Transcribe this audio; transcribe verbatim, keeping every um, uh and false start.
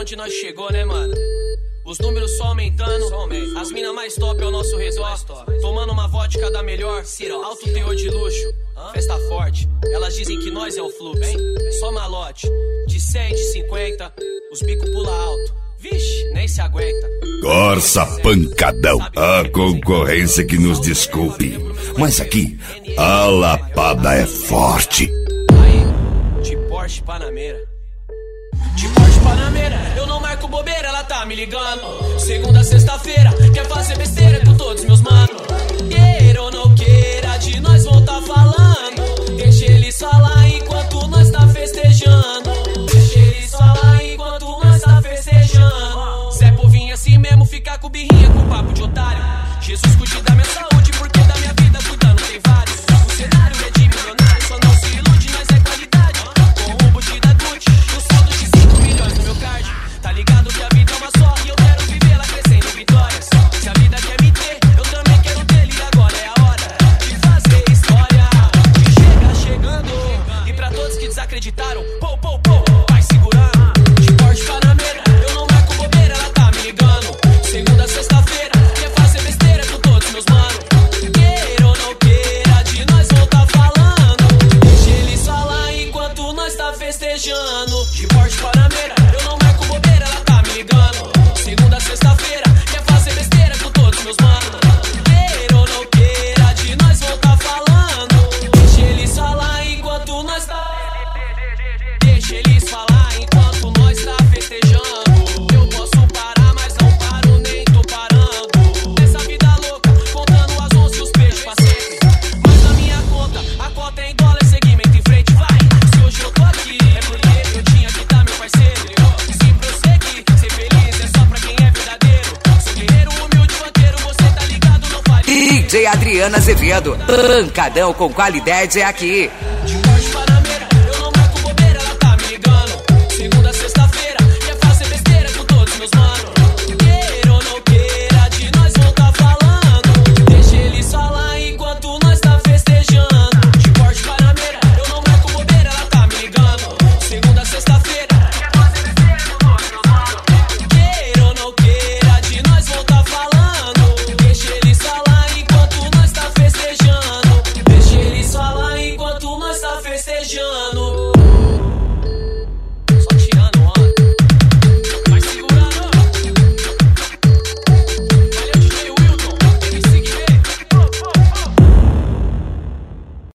onde nós chegou, né, mano? Os números só aumentando, só aumenta. As minas mais top é o nosso resort. Tomando uma vodka da melhor, alto teor de luxo, festa forte. Elas dizem que nós é o fluxo, só malote. De cem, de cinquenta, os bicos pula alto. Vixe, nem se aguenta. Corsa Pancadão, a concorrência que nos desculpe, mas aqui a lapada é forte. Aí, de Porsche Panamera. De Porsche Panamera, eu não marco bobeira, ela tá me ligando. Segunda, sexta-feira, quer fazer besteira com todos meus manos. Queira ou não queira, de nós vão tá falando. Deixa eles falar enquanto nós tá festejando. Deixa eles falar enquanto nós tá festejando. Zé Povinho assim mesmo, ficar com birrinha, com papo de otário. Jesus cuide da minha saúde, porque da minha vida cuidando tem vários. O cenário é de milionário, só não se ilude, nós é qualidade. Com o buti da Gucci, o saldo de cinco milhões no meu card. Tá ligado que a vida é uma só e eu quero vivê-la crescendo em vitórias. Se a vida quer me ter, eu também quero ter, e agora é a hora de fazer história. E chega chegando, e pra todos que desacreditaram, pô, pô, pô, vai segurando. De Porsche Panamera, eu não marco bobeira, ela tá me ligando. Segunda, sexta-feira, quer fazer besteira com todos meus manos. Queira ou não queira, de nós vão tá falando. Deixa eles falar enquanto nós tá festejando. De Porsche Panamera, eu não marco bobeira, ela tá me ligando. Segunda, sexta-feira, quer fazer besteira com todos meus manos. Queira ou não queira, de nós vão tá falando. Deixa eles falar enquanto nós tá. Deixa eles falar enquanto nós tá festejando. Eu posso parar, mas não paro, nem tô parando. Nessa vida louca, contando as onças e os peixes pra sempre. Mas na minha conta, a cota é em dólar, segmento em frente, vai. Se hoje eu tô aqui, é porque eu tinha que dar meu parceiro. Se prosseguir, ser feliz é só pra quem é verdadeiro. Sou guerreiro, humilde, banqueiro, você tá ligado, não fale. D J Adriana Azevedo, pancadão com qualidade é aqui.